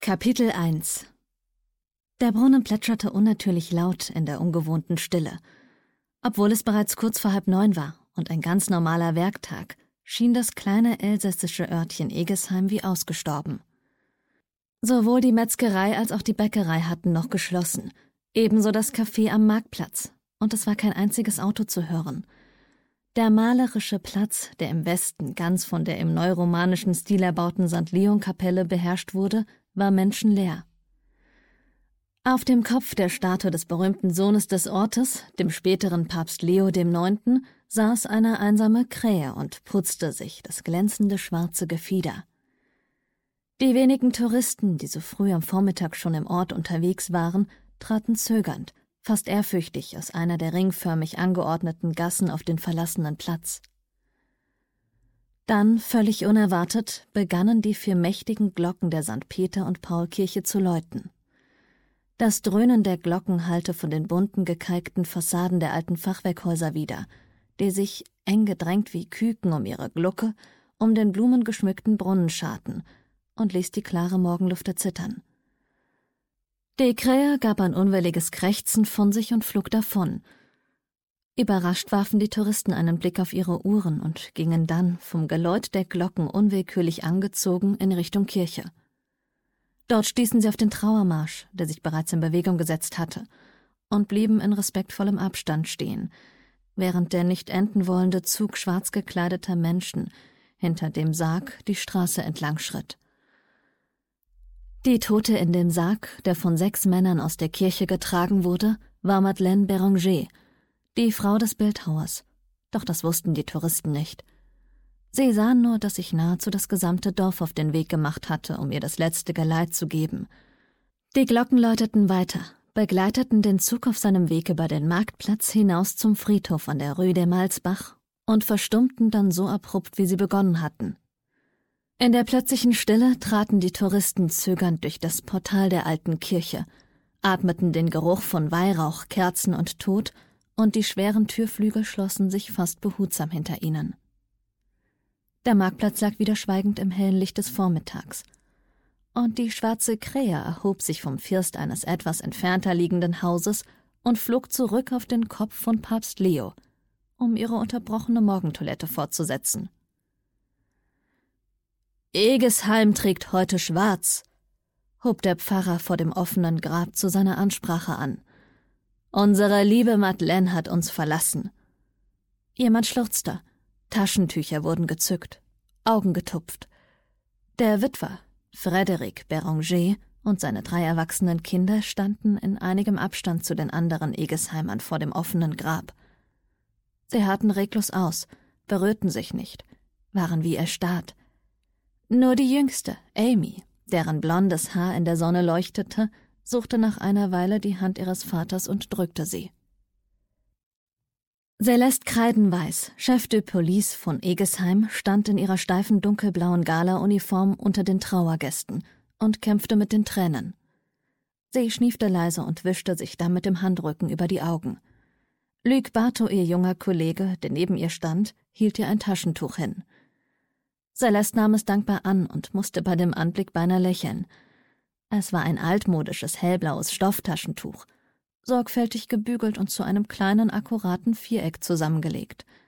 Kapitel 1 Der Brunnen plätscherte unnatürlich laut in der ungewohnten Stille. Obwohl es bereits kurz vor 8:30 war und ein ganz normaler Werktag, schien das kleine elsässische Örtchen Egesheim wie ausgestorben. Sowohl die Metzgerei als auch die Bäckerei hatten noch geschlossen, ebenso das Café am Marktplatz, und es war kein einziges Auto zu hören. Der malerische Platz, der im Westen ganz von der im neuromanischen Stil erbauten St. Leon-Kapelle beherrscht wurde, war menschenleer. Auf dem Kopf der Statue des berühmten Sohnes des Ortes, dem späteren Papst Leo IX., saß eine einsame Krähe und putzte sich das glänzende schwarze Gefieder. Die wenigen Touristen, die so früh am Vormittag schon im Ort unterwegs waren, traten zögernd, fast ehrfürchtig aus einer der ringförmig angeordneten Gassen auf den verlassenen Platz. Dann, völlig unerwartet, begannen die 4 mächtigen Glocken der St. Peter- und Paulkirche zu läuten. Das Dröhnen der Glocken hallte von den bunten, gekalkten Fassaden der alten Fachwerkhäuser wider, die sich, eng gedrängt wie Küken um ihre Glucke, um den blumengeschmückten Brunnen scharten und ließ die klare Morgenluft erzittern. Die Krähe gab ein unwilliges Krächzen von sich und flog davon. Überrascht warfen die Touristen einen Blick auf ihre Uhren und gingen dann, vom Geläut der Glocken unwillkürlich angezogen, in Richtung Kirche. Dort stießen sie auf den Trauermarsch, der sich bereits in Bewegung gesetzt hatte, und blieben in respektvollem Abstand stehen, während der nicht enden wollende Zug schwarz gekleideter Menschen hinter dem Sarg die Straße entlang schritt. Die Tote in dem Sarg, der von 6 Männern aus der Kirche getragen wurde, war Madeleine Béranger, die Frau des Bildhauers. Doch das wussten die Touristen nicht. Sie sahen nur, dass sich nahezu das gesamte Dorf auf den Weg gemacht hatte, um ihr das letzte Geleit zu geben. Die Glocken läuteten weiter, begleiteten den Zug auf seinem Weg über den Marktplatz hinaus zum Friedhof an der Rue des Malzbach und verstummten dann so abrupt, wie sie begonnen hatten. In der plötzlichen Stille traten die Touristen zögernd durch das Portal der alten Kirche, atmeten den Geruch von Weihrauch, Kerzen und Tod, und die schweren Türflügel schlossen sich fast behutsam hinter ihnen. Der Marktplatz lag wieder schweigend im hellen Licht des Vormittags, und die schwarze Krähe erhob sich vom First eines etwas entfernter liegenden Hauses und flog zurück auf den Kopf von Papst Leo, um ihre unterbrochene Morgentoilette fortzusetzen. »Egesheim trägt heute schwarz«, hob der Pfarrer vor dem offenen Grab zu seiner Ansprache an. »Unsere liebe Madeleine hat uns verlassen.« Jemand schluchzte. Taschentücher wurden gezückt, Augen getupft. Der Witwer, Frédéric Béranger, und seine 3 erwachsenen Kinder standen in einigem Abstand zu den anderen Egesheimern vor dem offenen Grab. Sie harrten reglos aus, berührten sich nicht, waren wie erstarrt. Nur die Jüngste, Amy, deren blondes Haar in der Sonne leuchtete, suchte nach einer Weile die Hand ihres Vaters und drückte sie. Celeste Kreidenweiß, Chef de Police von Egesheim, stand in ihrer steifen dunkelblauen Gala-Uniform unter den Trauergästen und kämpfte mit den Tränen. Sie schniefte leise und wischte sich dann mit dem Handrücken über die Augen. Luc Barto, ihr junger Kollege, der neben ihr stand, hielt ihr ein Taschentuch hin. Celeste nahm es dankbar an und musste bei dem Anblick beinahe lächeln. Es war ein altmodisches, hellblaues Stofftaschentuch, sorgfältig gebügelt und zu einem kleinen, akkuraten Viereck zusammengelegt.